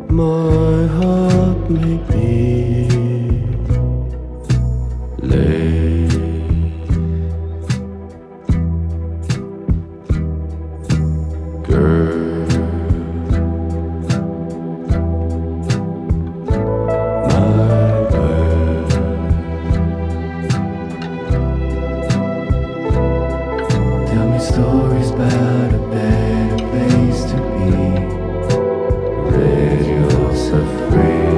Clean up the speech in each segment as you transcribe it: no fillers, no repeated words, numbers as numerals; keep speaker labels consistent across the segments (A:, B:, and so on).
A: My heart may be late. Girl, my world. Tell me stories about a better place to be. Radio so free.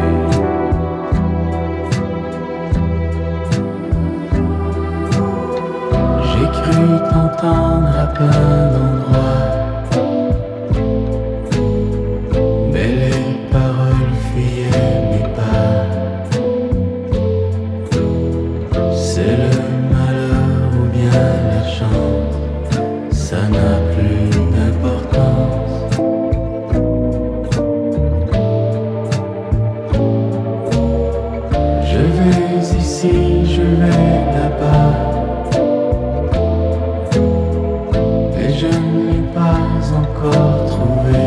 A: J'ai cru t'entendre à plein d'endroits, mais les paroles fuyaient mes pas. C'est le malheur ou bien la chance, ça n'a plus d'importance. Je vais ici, je vais là-bas, et je n'ai pas encore trouvé